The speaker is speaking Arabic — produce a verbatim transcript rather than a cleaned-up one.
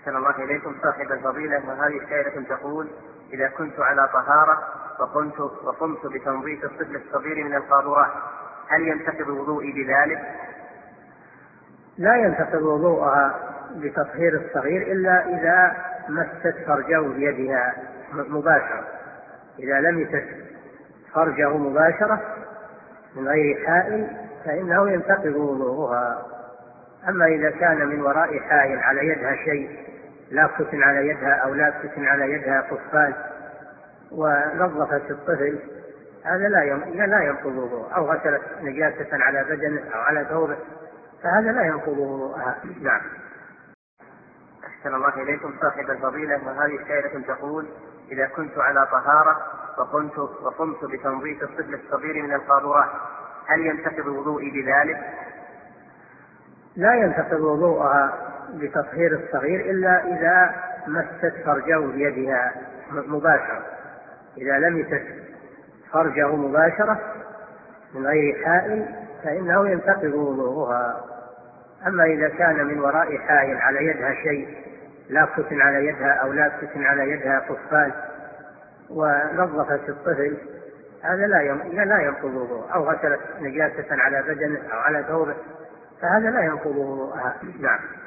أحسن الله إليكم صاحب الفضيلة. وهذه سائلة تقول: إذا كنت على طهارة وقمت, وقمت بتنظيف الطفل الصغير من القاذورات هل ينتقض وضوئي بذلك؟ لا ينتقض وضوءها بتطهير الصغير إلا إذا مست فرجه بيدها مباشرة. إذا لمست فرجه مباشرة من غير حائل فإنه ينتقض وضوءها. أما إذا كان من وراء حائل على يدها شيء، لافة على يدها أو لافة على يدها قفاز ونظفت الطفل، هذا لا ينقض وضوءه، أو غسلت نجاسة على بدنه أو على ثوبه، فهذا لا ينقض وضوءها. نعم. أحسن الله إليكم صاحب الفضيلة. وهذه سائلة تقول: إذا كنت على طهارة وقمت, وقمت بتنظيف الطفل الصغير من القاذورات هل ينتقض وضوئي بذلك؟ لا ينتقض وضوءها بتطهير الصغير إلا إذا مست فرجه بيدها مباشرة. إذا لمست فرجه مباشرة من غير حائل فإنه ينتقض وضوءها. أما إذا كان من وراء حائل على يدها شيء، لافة على يدها أو لافة على يدها قفاز ونظفت الطفل، هذا لا ينقض وضوءه، أو غسلت نجاسة على بدنه أو على ثوبه، فهذا لا ينقض وضوءها. نعم.